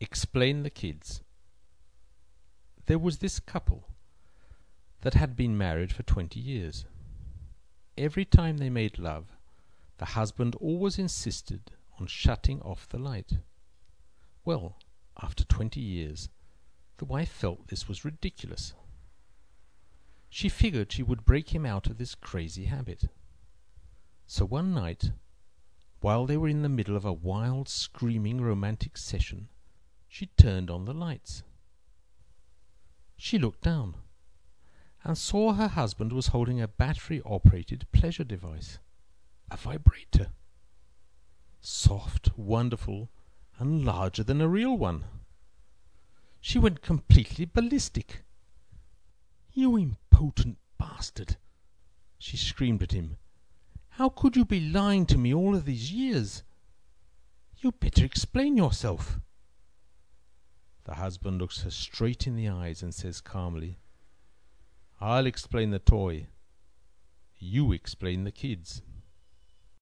Explain the kids. There was this couple that had been married for 20 years. Every time they made love, the husband always insisted on shutting off the light. Well, after 20 years, the wife felt this was ridiculous. She figured she would break him out of this crazy habit. So one night, while they were in the middle of a wild, screaming, romantic session, she turned on the lights. She looked down and saw her husband was holding a battery-operated pleasure device, a vibrator. Soft, wonderful, and larger than a real one. She went completely ballistic. "You impotent bastard!" she screamed at him. "How could you be lying to me all of these years? You'd better explain yourself." The husband looks her straight in the eyes and says calmly, "I'll explain the toy. You explain the kids."